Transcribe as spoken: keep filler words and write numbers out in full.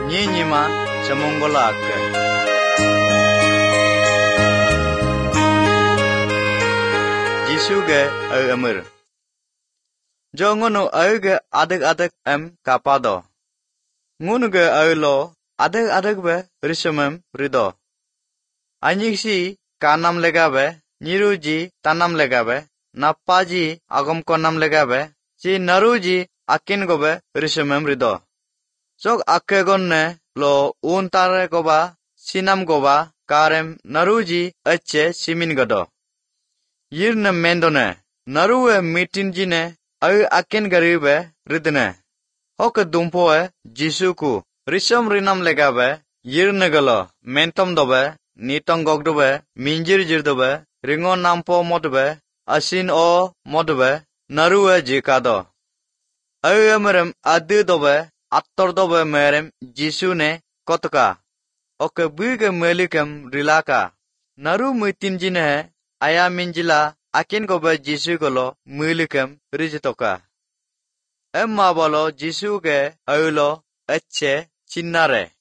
nyima chamonggola ke. Jisu ge ay amir. Jo ngono ay ge adak-adak em kapado. Ngono ge ay lo adak-adak be rishamem rido. Anyik si kanam legabe, niruji tanam legabe, napaji agam konam legabe, si naruji akin gobe rishamem rido. Sok akke gonne lo untare goba, sinam goba, karem naruji eche simin godo. Yirne mendone, naruwe mitinjine ay akin garibe ridne. Hoke dumpoe jisuku, risham rinam legabe, yirne galo, mentom dobe, nitong gogdobe, minjir jirdobe, ringon nampo modbe, asin o modbe, naruwe jikado. Ay emerem adu dobe, attor dobe merem jisune kotoka. Oke buige melikem rilaka. Naru mitinjine aya minjila akin gobe jisu golo melikem rijitoka. Emma bolo jisu ge ayulo eche chinnare.